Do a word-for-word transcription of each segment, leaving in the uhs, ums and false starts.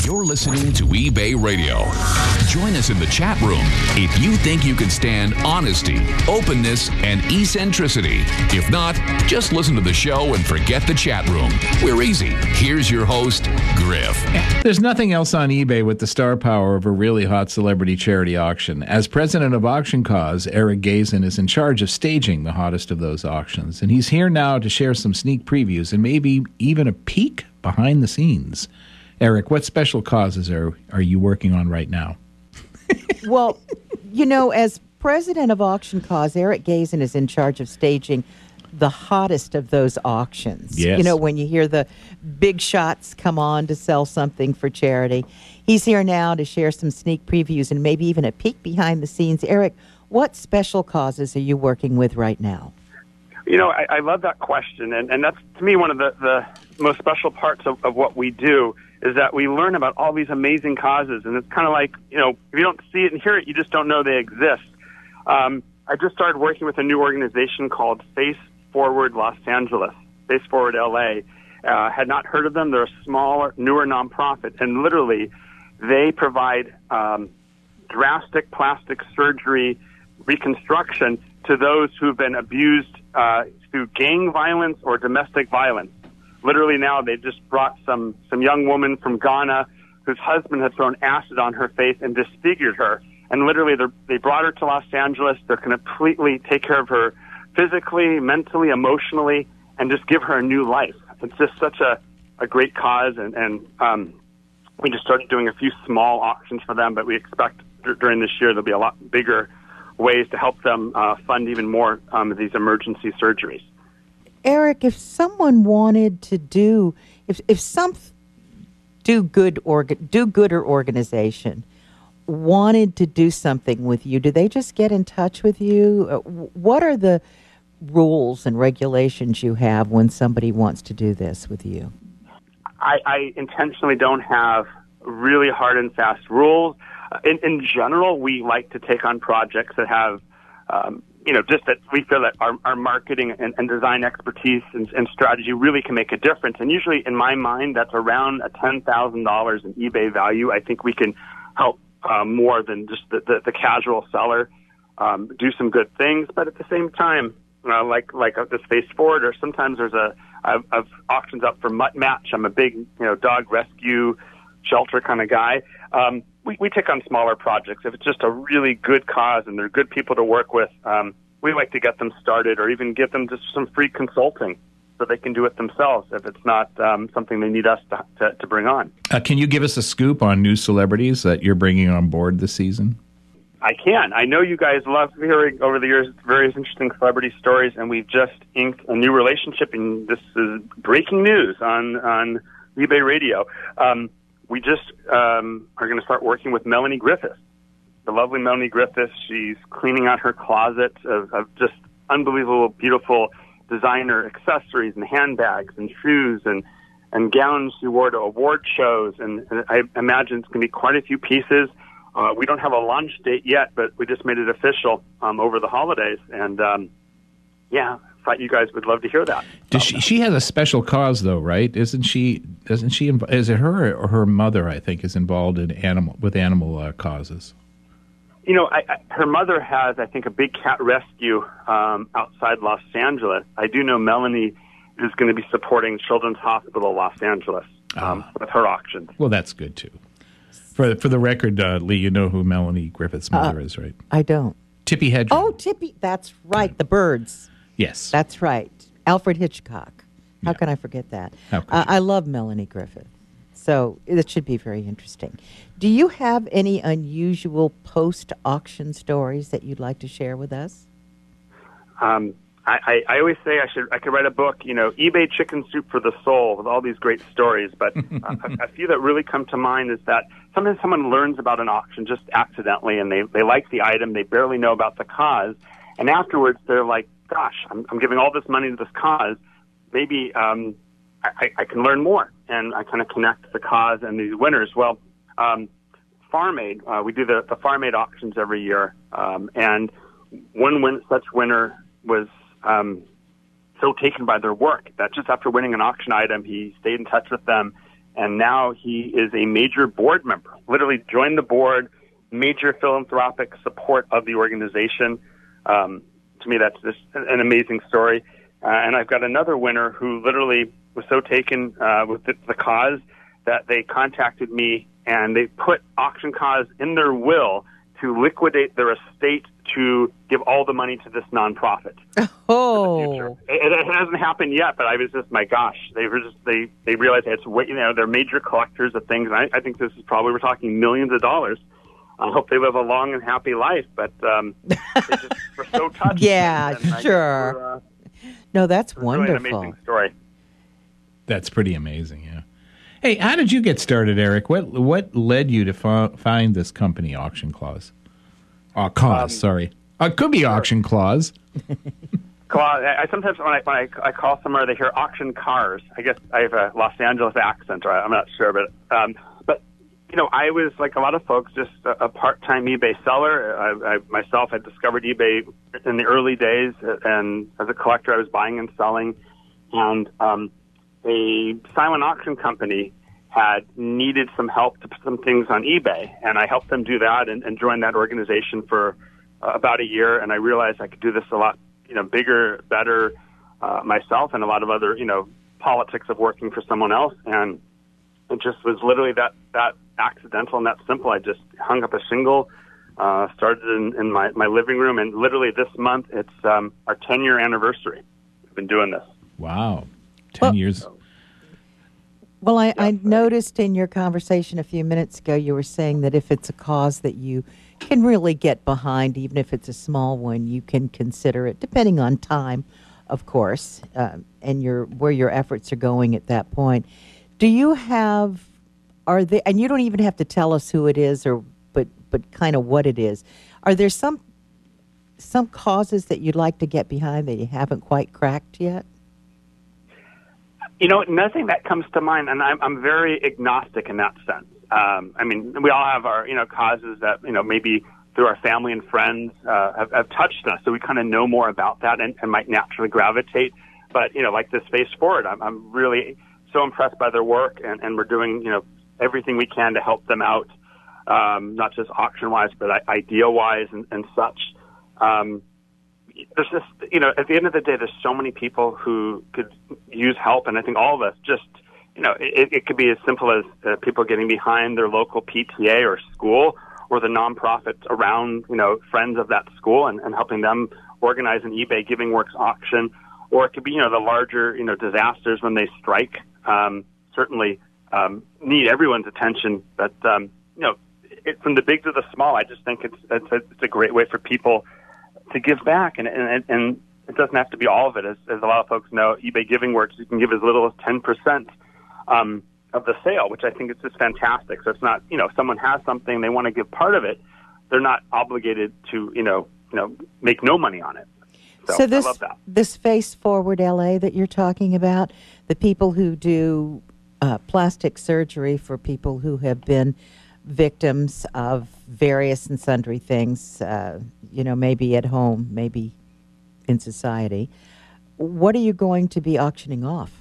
You're listening to eBay Radio. Join us in the chat room if you think you can stand honesty, openness, and eccentricity. If not, just listen to the show and forget the chat room. We're easy. Here's your host, Griff. There's nothing else on eBay with the star power of a really hot celebrity charity auction. As president of Auction Cause, Eric Gazin is in charge of staging the hottest of those auctions. And he's here now to share some sneak previews and maybe even a peek behind the scenes. Eric, what special causes are, are you working on right now? Well, you know, as president of Auction Cause, Eric Gazin is in charge of staging the hottest of those auctions. Yes. You know, when you hear the big shots come on to sell something for charity. He's here now to share some sneak previews and maybe even a peek behind the scenes. Eric, what special causes are you working with right now? You know, I, I love that question, and, and that's, to me, one of the, the most special parts of, of what we do is that we learn about all these amazing causes, and it's kind of like, you know, if you don't see it and hear it, you just don't know they exist. Um, I just started working with a new organization called Face Forward Los Angeles, Face Forward L A. Uh, had not heard of them. They're a smaller, newer nonprofit, and literally they provide um, drastic plastic surgery reconstruction to those who've been abused uh, through gang violence or domestic violence. Literally now they just brought some, some young woman from Ghana whose husband had thrown acid on her face and disfigured her. And literally they brought her to Los Angeles. They're going to completely take care of her physically, mentally, emotionally, and just give her a new life. It's just such a, a great cause. And, and um, we just started doing a few small auctions for them, but we expect d- during this year there'll be a lot bigger ways to help them uh, fund even more um, of these emergency surgeries. Eric, if someone wanted to do, if if some do good orga, do gooder organization wanted to do something with you, do they just get in touch with you? Uh, what are the rules and regulations you have when somebody wants to do this with you? I, I intentionally don't have really hard and fast rules. In, in general, we like to take on projects that have, um, you know, just that we feel that our, our marketing and, and design expertise and, and strategy really can make a difference. And usually, in my mind, that's around a ten thousand dollars in eBay value. I think we can help uh, more than just the, the, the casual seller um, do some good things. But at the same time, uh, like like this Face Forward, or sometimes there's a I've, I've auctions up for Mutt Match. I'm a big, you know, dog rescue shelter kind of guy. Um, we, we take on smaller projects. If it's just a really good cause and they're good people to work with, um, we like to get them started or even give them just some free consulting so they can do it themselves if it's not um, something they need us to, to, to bring on. Uh, can you give us a scoop on new celebrities that you're bringing on board this season? I can. I know you guys love hearing over the years various interesting celebrity stories, and we've just inked a new relationship, and this is breaking news on, on eBay Radio. Um, we just um, are going to start working with Melanie Griffith, the lovely Melanie Griffith. She's cleaning out her closet of, of just unbelievable, beautiful designer accessories and handbags and shoes and, and gowns she wore to award shows, and, and I imagine it's going to be quite a few pieces. Uh, we don't have a launch date yet, but we just made it official um, over the holidays, and um, yeah, I thought you guys would love to hear that. Does she, she has a special cause, though, right? Isn't she? Doesn't she? Is it her or her mother? I think is involved in animal with animal uh, causes. You know, I, I, her mother has, I think, a big cat rescue um, outside Los Angeles. I do know Melanie is going to be supporting Children's Hospital Los Angeles um, uh, with her auctions. Well, that's good too. For for the record, uh, Lee, you know who Melanie Griffith's mother uh, is, right? I don't. Tippi Hedren. Oh, Tippi. That's right. The birds. Yes. That's right. Alfred Hitchcock. How yeah. can I forget that? Uh, I love Melanie Griffith. So it should be very interesting. Do you have any unusual post-auction stories that you'd like to share with us? Um, I, I, I always say I should I could write a book, you know, eBay Chicken Soup for the Soul, with all these great stories. But a, a few that really come to mind is that sometimes someone learns about an auction just accidentally, and they, they like the item, they barely know about the cause, and afterwards they're like, gosh, I'm, I'm giving all this money to this cause. Maybe um, I, I can learn more, and I kind of connect the cause and these winners. Well, um, Farm Aid, uh, we do the, the Farm Aid auctions every year, um, and one win, such winner was um, so taken by their work that just after winning an auction item, he stayed in touch with them and now he is a major board member, literally joined the board, major philanthropic support of the organization. Um, to me, that's just an amazing story. Uh, and I've got another winner who literally was so taken uh, with the, the cause that they contacted me, and they put Auction Cause in their will to liquidate their estate to give all the money to this nonprofit. Oh, it, it hasn't happened yet, but I was just, my gosh, they were just they they realized it's you know they're major collectors of things. And I, I think this is probably, we're talking millions of dollars. I hope they live a long and happy life, but um, they just were so touched. Yeah, and, and sure. Were, uh, no, that's wonderful. wonderful. Really an amazing story. That's pretty amazing. Yeah. Hey, how did you get started, Eric? What what led you to f- find this company, Auction Clause? Oh, Cause, um, sorry. Uh, it could be sure. Auction Clause. Clause. I sometimes when I when I, I call somewhere, they hear auction cars. I guess I have a Los Angeles accent, or I'm not sure, but um, but you know, I was like a lot of folks, just a, a part-time eBay seller. I, I myself had discovered eBay in the early days, and as a collector, I was buying and selling, and um, a silent auction company had needed some help to put some things on eBay, and I helped them do that and, and joined that organization for uh, about a year, and I realized I could do this a lot, you know, bigger, better uh, myself, and a lot of other, you know, politics of working for someone else, and it just was literally that, that accidental and that simple. I just hung up a shingle, uh, started in, in my, my living room, and literally this month, it's um, our ten-year anniversary. We've been doing this. Wow. Ten well, years. Well, I, I noticed in your conversation a few minutes ago, you were saying that if it's a cause that you can really get behind, even if it's a small one, you can consider it, depending on time, of course, uh, and your where your efforts are going at that point. Do you have, are they, and you don't even have to tell us who it is, or but but kind of what it is. Are there some some causes that you'd like to get behind that you haven't quite cracked yet? You know, nothing that comes to mind, and I'm, I'm very agnostic in that sense. Um, I mean, we all have our, you know, causes that, you know, maybe through our family and friends uh, have, have touched us, so we kind of know more about that and, and might naturally gravitate. But, you know, like this Face Forward, I'm, I'm really so impressed by their work, and, and we're doing, you know, everything we can to help them out, um, not just auction-wise, but idea-wise and, and such. Um, There's just, you know, at the end of the day, there's so many people who could use help, and I think all of us just, you know, it, it could be as simple as uh, people getting behind their local P T A or school, or the nonprofits around, you know, friends of that school, and, and helping them organize an eBay Giving Works auction, or it could be, you know, the larger, you know, disasters when they strike. Um, certainly um, need everyone's attention, but um, you know, it, from the big to the small, I just think it's it's a, it's a great way for people to give back, and, and and it doesn't have to be all of it. As, as a lot of folks know, eBay Giving Works, you can give as little as ten percent um, of the sale, which I think is just fantastic. So it's not, you know, if someone has something, they want to give part of it, they're not obligated to, you know, you know, make no money on it. So, so this, I love that. This Face Forward L A that you're talking about, the people who do uh, plastic surgery for people who have been victims of various and sundry things, uh, you know, maybe at home, maybe in society. What are you going to be auctioning off?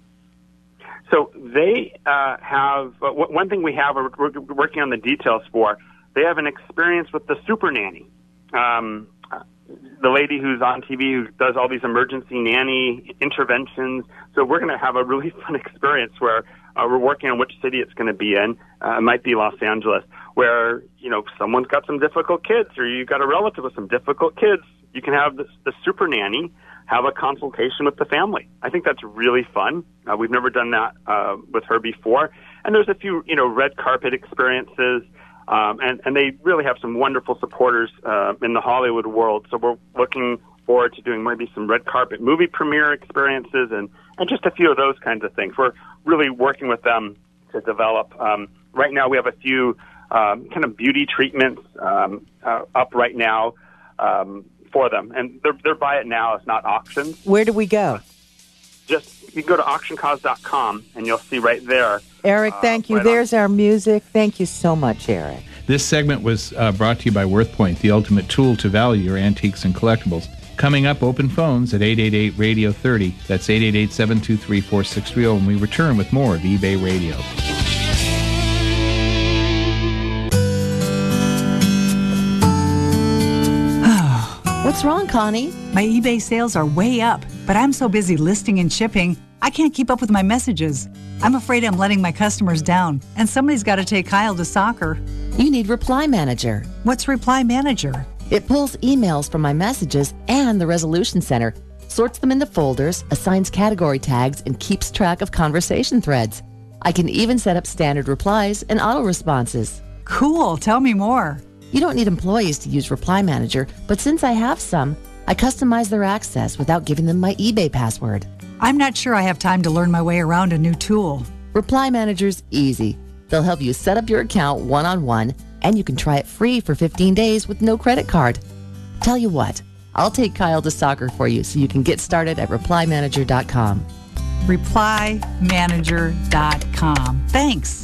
So they uh, have, uh, w- one thing we have, we're, we're working on the details for, they have an experience with the super nanny. Um, the lady who's on T V who does all these emergency nanny interventions. So we're going to have a really fun experience where uh, we're working on which city it's going to be in. Uh, it might be Los Angeles, where, you know, someone's got some difficult kids, or you've got a relative with some difficult kids. You can have this, the super nanny have a consultation with the family. I think that's really fun. Uh, we've never done that uh, with her before. And there's a few, you know, red carpet experiences. Um, and, and they really have some wonderful supporters uh, in the Hollywood world. So we're looking forward to doing maybe some red carpet movie premiere experiences and, and just a few of those kinds of things. We're really working with them to develop. Um, right now we have a few um, kind of beauty treatments um, uh, up right now um, for them. And they're, they're buy it now. It's not auctions. Where do we go? Just you can go to auction cause dot com and you'll see right there. Eric, thank uh, you. right There's on. our music. Thank you so much, Eric. This segment was uh, brought to you by WorthPoint, the ultimate tool to value your antiques and collectibles. Coming up, open phones at eight eight eight, radio thirty. That's eight eight eight, seven two three, four six three zero. And we return with more of eBay Radio. What's wrong, Connie? My eBay sales are way up, but I'm so busy listing and shipping, I can't keep up with my messages. I'm afraid I'm letting my customers down, and somebody's got to take Kyle to soccer. You need Reply Manager. What's Reply Manager? It pulls emails from my messages and the Resolution Center, sorts them into folders, assigns category tags, and keeps track of conversation threads. I can even set up standard replies and auto responses. Cool. Tell me more. You don't need employees to use Reply Manager, but since I have some, I customize their access without giving them my eBay password. I'm not sure I have time to learn my way around a new tool. Reply Manager's easy. They'll help you set up your account one-on-one, and you can try it free for fifteen days with no credit card. Tell you what, I'll take Kyle to soccer for you so you can get started at reply manager dot com. reply manager dot com. Thanks.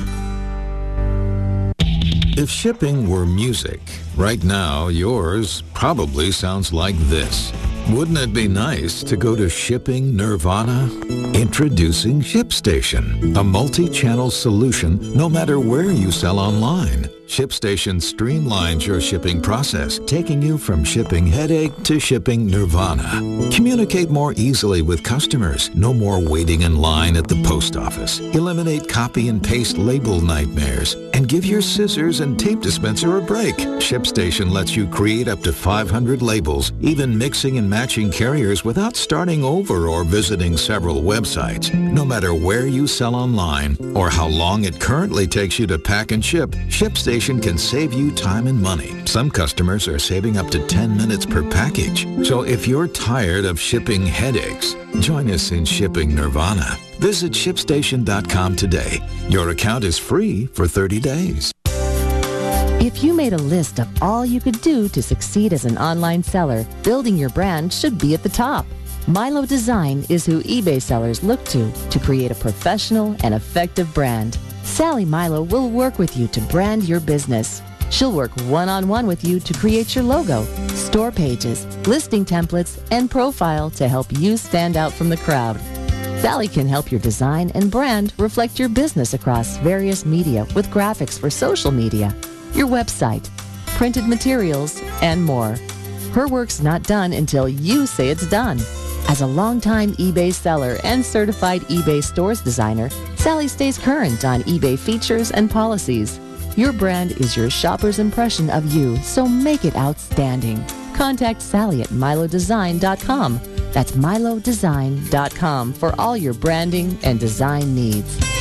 If shipping were music, right now yours probably sounds like this. Wouldn't it be nice to go to Shipping Nirvana? Introducing ShipStation, a multi-channel solution no matter where you sell online. ShipStation streamlines your shipping process, taking you from shipping headache to shipping nirvana. Communicate more easily with customers. No more waiting in line at the post office. Eliminate copy and paste label nightmares. And give your scissors and tape dispenser a break. ShipStation lets you create up to five hundred labels, even mixing and matching carriers without starting over or visiting several websites. No matter where you sell online or how long it currently takes you to pack and ship, ShipStation can save you time and money. Some customers are saving up to ten minutes per package. So if you're tired of shipping headaches, join us in Shipping Nirvana. Visit ship station dot com today. Your account is free for thirty days. If you made a list of all you could do to succeed as an online seller, building your brand should be at the top. Milo Design is who eBay sellers look to to create a professional and effective brand. Sally Milo will work with you to brand your business. She'll work one-on-one with you to create your logo, store pages, listing templates, and profile to help you stand out from the crowd. Sally can help your design and brand reflect your business across various media with graphics for social media, your website, printed materials, and more. Her work's not done until you say it's done. As a longtime eBay seller and certified eBay stores designer, Sally stays current on eBay features and policies. Your brand is your shopper's impression of you, so make it outstanding. Contact Sally at milo design dot com. That's milo design dot com for all your branding and design needs.